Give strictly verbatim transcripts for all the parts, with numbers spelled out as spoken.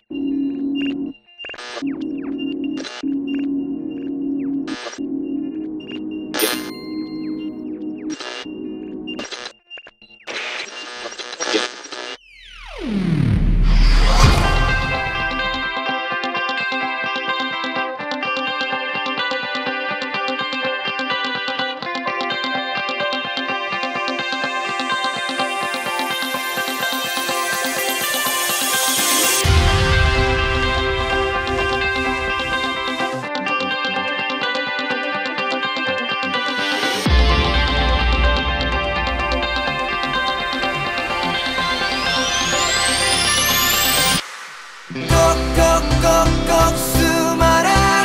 꼭꼭꼭꼭 숨어라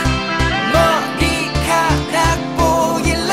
머리카락 보일라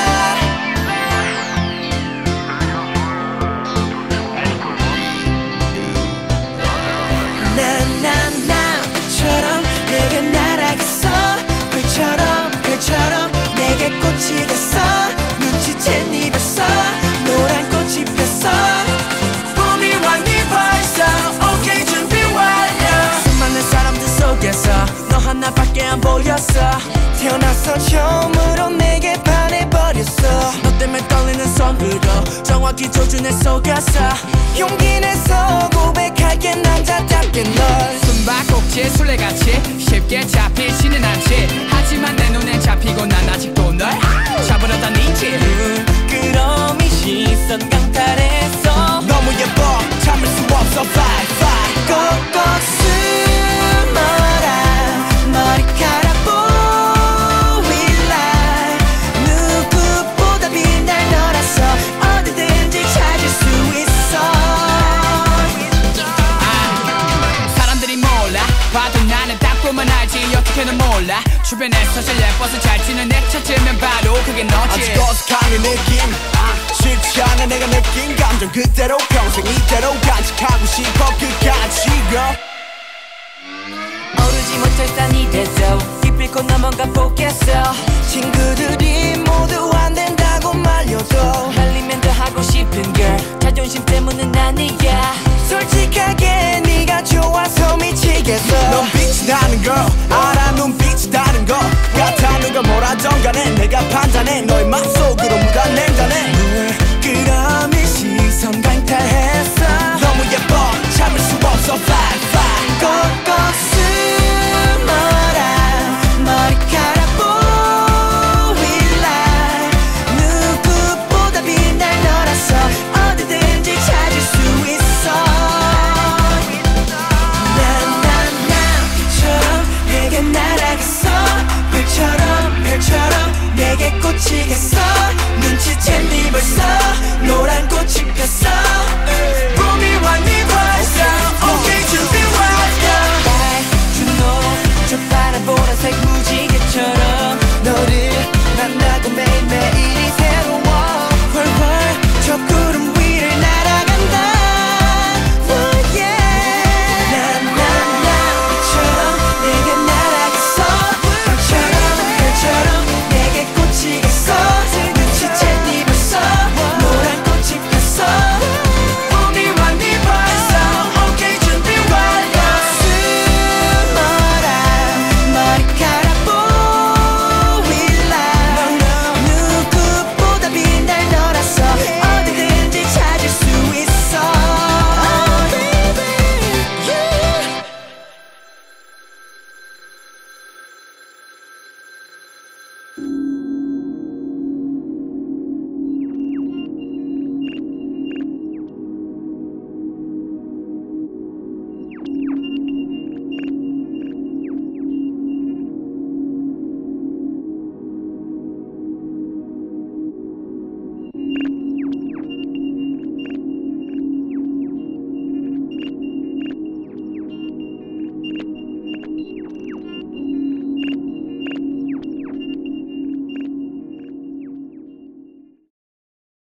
나나나처럼 내게 날아갔어 불처럼 별처럼 내게 꽃이 됐어 눈치챈 네 벌써 노란 꽃이 폈어 봄이 왔니 벌써 오케이 준비 완료 수많은 사람들 속에서 너 하나밖에 안 보였어 태어나서 처음으로 내게 반해버렸어 너 때문에 떨리는 손으로 정확히 조준해 속였어 용기 내서 고백할게 남자답게 널 숨바꼭질 술래같이 쉽게 잡히지는 않지 하지만 내 눈엔 잡히고 난 아직도 널 잡으려 다니지 그럼 이 시선 강탈했어 너무 예뻐 참을 수 없어 fly fly 꼭꼭 숨어라 머리카락 보일라 누구보다 빛날 너라서 어디든지 찾을 수 있어 아, 사람들이 몰라 봐도 나는 딱 보면 알지 어떻게는 몰라 주변에서 제일 예뻐서 잘 지는 애 찾으면 바로 그게 너지 아직 어색한 느낌 쉽지 않아 내가 느낀 감정 그대로 평생 이대로 간직하고 싶어 끝까지 girl 오르지 못할 산이 돼서 기필코 넘어가 보겠어 친구들이 모두 안 된다고 말려도 달리면 더 하고 싶은 girl 자존심 때문은 아니야 솔직하게 네가 좋아서 미치겠어 넌 빛이 나는 girl 알아 눈빛이 다른 것 같아 누가 뭐라던 간에 내가 판단해 너의 맘속으로 묻어낸다네 그럼 이 시선 강탈했어 너무 예뻐 참을 수 없어 fly fly 꼭꼭 숨어라 머리카락 보일라 누구보다 빛날 너라서 어디든지 찾을 수 있어 나나나처럼 내게 날아갔어 별처럼 별처럼 내게 꽂히겠어